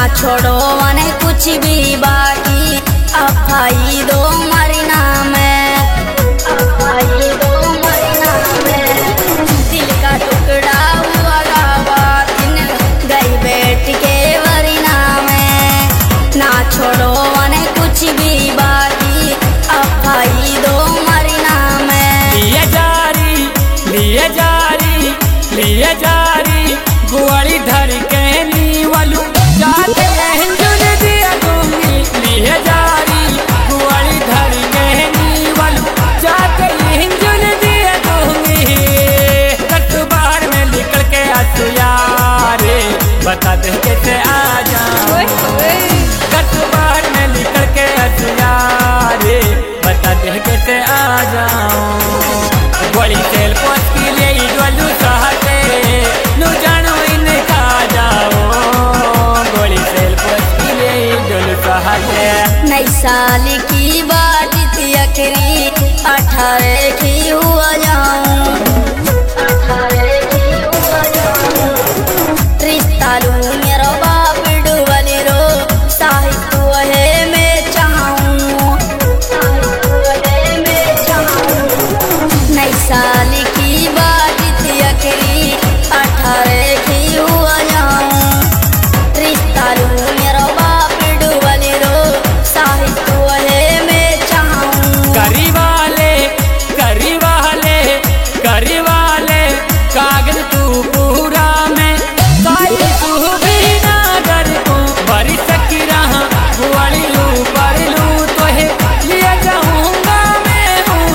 छोड़ो मने कुछ भी बाकी अफाई दो मरना में, अफाई दो मरना में। दिल का टुकड़ा हुआ गावातिन गई बैठ के वरना में। ना छोड़ो मने कुछ भी बाकी अफाई दो मरना में। लिए जारी लिए जारी लिए जारी गुआली धर के नीवलू जाते हिंदुल दिया दूंगी। लिए जारी गुआली धर के नीवलू जाते हिंदुल दिया दूंगी। कट बाहर में निकल के आसू यारे बता दे कैसे आ जाऊं। कट बाहर में निकल के आसू यारे बता दे कैसे आ जाऊं। बड़ी तेल पोत की ले डोलू सहते नु जानो इनका जाओ। बड़ी तेल पोत की ले डोलू सहते। नई साल की बात थी अखरी 18 की हुआ जाऊं, 18 की हुआ जाऊं। रिश्ता लू मेरा बाप डुबली रो साहित्य है मैं चाहूं, साहित्य है मैं चाहूं। नई साल की बात थी अखरी 18 की हुआ जाऊं। रिश्ता लू मेरा बाप डुबली रो साहित्य है मैं चाहूं। करी वाले कागज तू पूरा में काई तू भी ना कर को बरी सकी रहा बुआली लू पर लू तो है लिए जाऊंगा मैं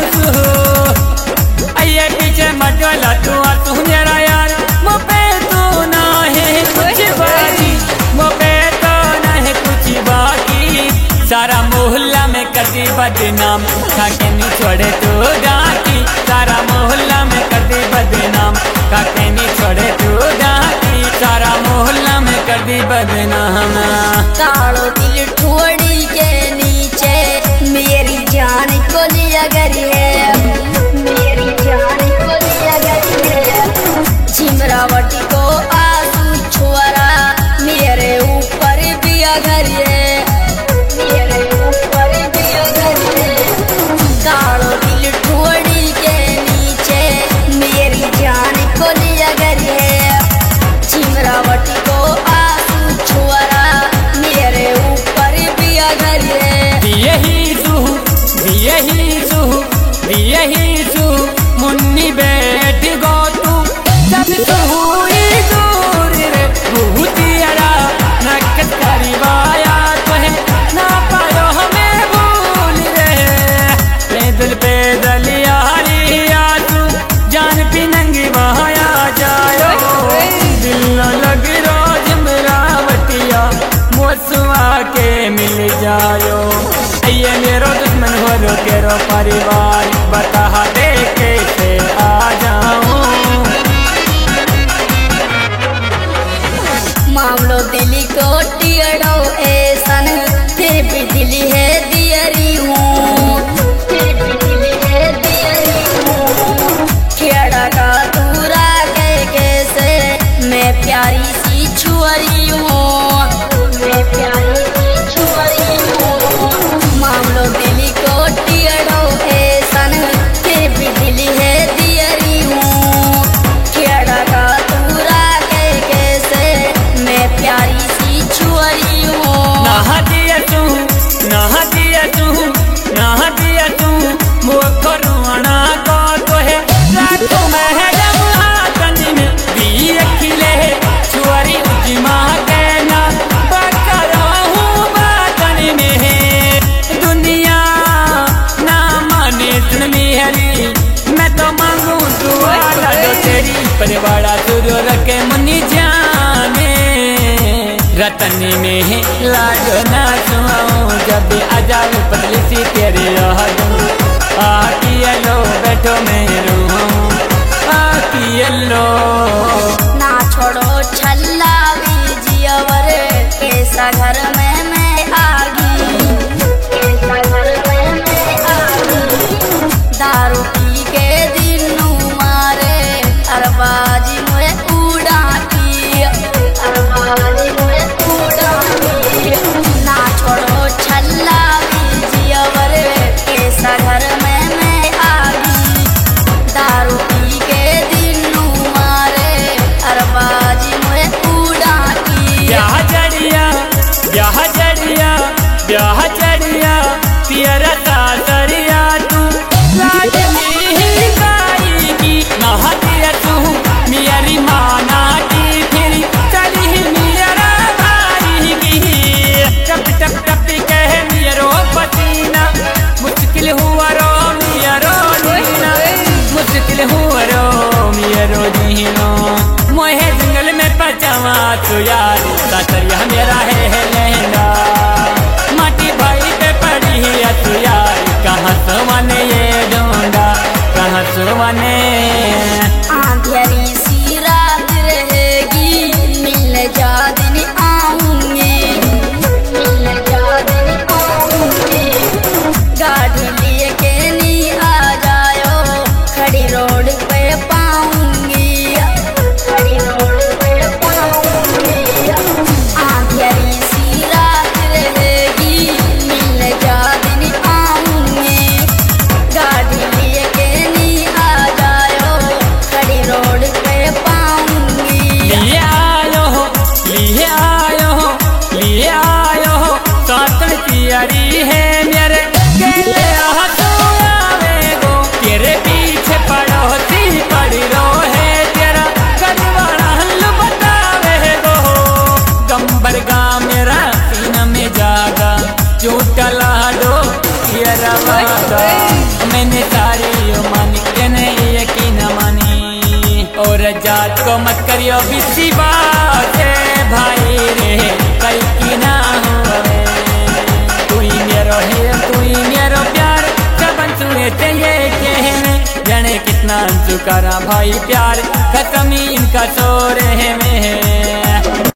हूँ। आइए पीछे मजला तू मेरा यार मुझे तो ना है कुछ बाकी, मुझे तो ना है कुछ बाकी। सारा मोहल्ला में कदी बदनाम खाके नहीं छोड़े तू डाकी। सारा मोहल्ला में कदी बदनाम खाके नहीं छोड़े तू डाकी। सारा मोहल्ला में कदी बदनाम। कालो दिल ठोड़ी के नीचे मेरी जान को लिया गई है, मेरी जान को लिया गई है। झिमरावटी को आंसू छोरा मेरे ऊपर दिया गई है, मेरे ऊपर दिया गई है। कालो दिल ठोड़ी के नीचे मेरी जान को लिया गई है। झिमरावटी को आंसू छोरा मेरे ऊपर दिया गई है। यही सू मुन्नी बैठ गो तू जब तू हुई दूर रे भूतिया नकत करीबाया तो है ना पायो हमें भूल रे। पैदल पैदल यारिया तू जान भी नंगी बहाया जायो। दिल न लग रोज मरावटिया मोसुआ के मिल जायो। ये मेरो दुश्मन हो रो केरो परिवार बता दे कैसे आ जाऊं। मामलो दिली को टियड़ो ऐसन फिर भी दिली है दियरी हूँ, फिर भी दिली है दियरी हूँ। खेड़ा का दूरा के कैसे मैं प्यारी सी छुअरी हूँ, मैं प्यारी सी छुअरी हूँ। मामलो दिली को टियड़ो ऐसन फिर भी दिली है दियरी हूँ। खेड़ा का दूरा के कैसे मैं प्यारी सी छुअरी हूँ। ना दिया तू मुख रुआना को तो है रातों में है जब हाथन में भी अखिले छुअरी उजिमा कहना बका रहूं बातन में। दुनिया ना माने सुन मेरी मैं तो मांगू दुआ दो तेरी पर बड़ा सुरो रखे मुन्नी जाने। रतनी में लाडो ना सुहाऊं जब आ जाऊं पतली तेरे आकियलो बैठो मेरो आकियलो। ना छोड़ो छल्ला बीजियवर कैसा घर में मैं आगी, कैसा घर में मैं आगी। दारू पी के दिन मारे अरबाजी मुझे उड़ा की, अरबाजी मुझे उड़ा की। सुरवने अंधेरी सी रात रहेगी, मिल जा दिन आऊंगी, मिल जा दिन आऊंगी। गाड़ी लेके नी आ जाओ, खड़ी रोड पे पाऊंगी, खड़ी रोड पे पाऊंगी। अंधेरी सी रात रहेगी, मिल जा दिन आऊंगी। गाड़ी लेके नी आ जाओ, खड़ी रोड पे पाऊंगी। लिए आयो हो, लिए आयो हो, लिए आयो हो, सातन तियारी है मेरे गेले तू आवे गो, तेरे पीछे पड़ोसी पड़ी रो है, तेरा करवाना हल बतावे गो। गंबर गा मेरा सीना में जागा, झूठा लाडो ये रवादा, मैंने तारी मानी के नहीं यकीन मानी। और जात को मत करियो बिस्सी बात है भाई रे, कल की ना हुए। तू ही मेरो है, तू ही मेरो प्यार, सबन सुने चाहिए कहने, जाने कितना चुकारा भाई प्यार, खत्म ही इनका सो रहे में है।